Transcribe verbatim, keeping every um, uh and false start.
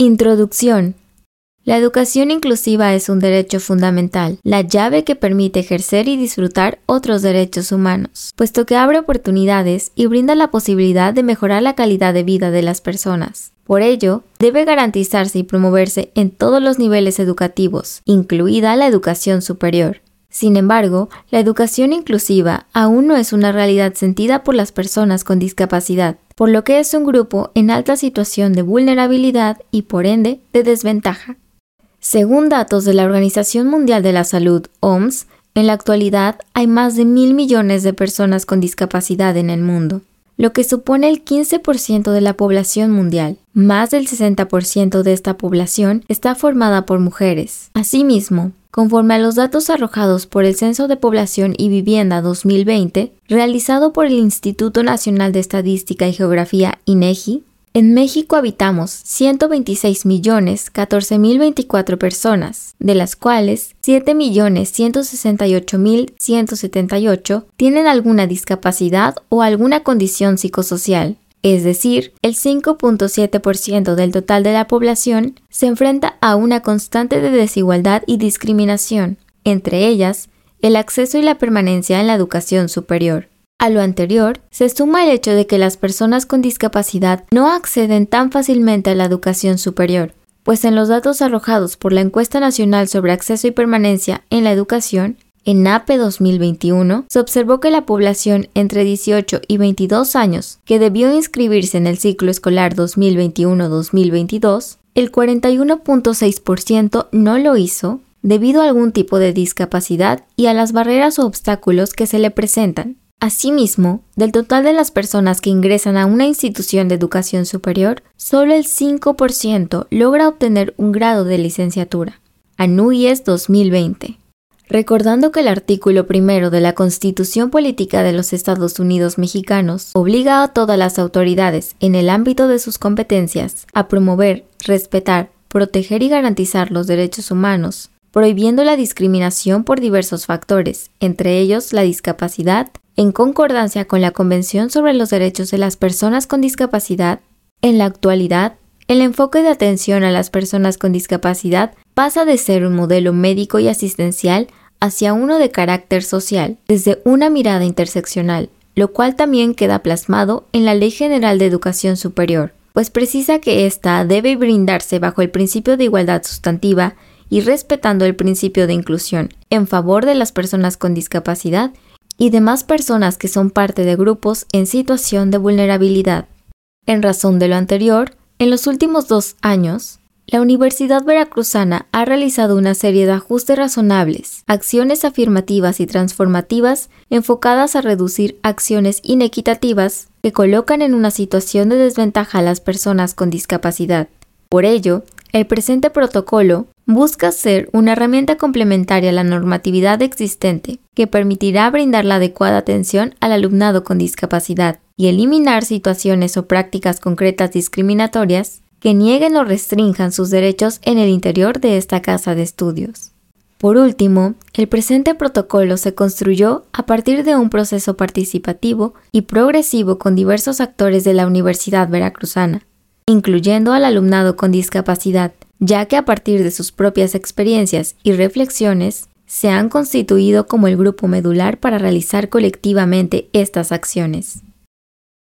Introducción. La educación inclusiva es un derecho fundamental, la llave que permite ejercer y disfrutar otros derechos humanos, puesto que abre oportunidades y brinda la posibilidad de mejorar la calidad de vida de las personas. Por ello, debe garantizarse y promoverse en todos los niveles educativos, incluida la educación superior. Sin embargo, la educación inclusiva aún no es una realidad sentida por las personas con discapacidad, por lo que es un grupo en alta situación de vulnerabilidad y, por ende, de desventaja. Según datos de la Organización Mundial de la Salud, O M S, en la actualidad hay más de mil millones de personas con discapacidad en el mundo, lo que supone el quince por ciento de la población mundial. Más del sesenta por ciento de esta población está formada por mujeres. Asimismo, conforme a los datos arrojados por el Censo de Población y Vivienda dos mil veinte, realizado por el Instituto Nacional de Estadística y Geografía I N E G I, en México habitamos ciento veintiséis millones catorce mil veinticuatro personas, de las cuales siete millones ciento sesenta y ocho mil ciento setenta y ocho tienen alguna discapacidad o alguna condición psicosocial. Es decir, el cinco punto siete por ciento del total de la población se enfrenta a una constante de desigualdad y discriminación, entre ellas, el acceso y la permanencia en la educación superior. A lo anterior, se suma el hecho de que las personas con discapacidad no acceden tan fácilmente a la educación superior, pues en los datos arrojados por la Encuesta Nacional sobre Acceso y Permanencia en la Educación, ENAPE dos mil veintiuno, se observó que la población entre dieciocho y veintidós años que debió inscribirse en el ciclo escolar dos mil veintiuno dos mil veintidós, el cuarenta y uno punto seis por ciento no lo hizo debido a algún tipo de discapacidad y a las barreras o obstáculos que se le presentan. Asimismo, del total de las personas que ingresan a una institución de educación superior, solo el cinco por ciento logra obtener un grado de licenciatura. ANUYES dos mil veinte. Recordando que el artículo primero de la Constitución Política de los Estados Unidos Mexicanos obliga a todas las autoridades, en el ámbito de sus competencias, a promover, respetar, proteger y garantizar los derechos humanos, prohibiendo la discriminación por diversos factores, entre ellos la discapacidad, en concordancia con la Convención sobre los Derechos de las Personas con Discapacidad. En la actualidad, el enfoque de atención a las personas con discapacidad pasa de ser un modelo médico y asistencial hacia uno de carácter social, desde una mirada interseccional, lo cual también queda plasmado en la Ley General de Educación Superior, pues precisa que ésta debe brindarse bajo el principio de igualdad sustantiva y respetando el principio de inclusión en favor de las personas con discapacidad y demás personas que son parte de grupos en situación de vulnerabilidad. En razón de lo anterior, en los últimos dos años, la Universidad Veracruzana ha realizado una serie de ajustes razonables, acciones afirmativas y transformativas enfocadas a reducir acciones inequitativas que colocan en una situación de desventaja a las personas con discapacidad. Por ello, el presente protocolo busca ser una herramienta complementaria a la normatividad existente que permitirá brindar la adecuada atención al alumnado con discapacidad y eliminar situaciones o prácticas concretas discriminatorias que nieguen o restrinjan sus derechos en el interior de esta casa de estudios. Por último, el presente protocolo se construyó a partir de un proceso participativo y progresivo con diversos actores de la Universidad Veracruzana, incluyendo al alumnado con discapacidad, ya que a partir de sus propias experiencias y reflexiones, se han constituido como el grupo medular para realizar colectivamente estas acciones.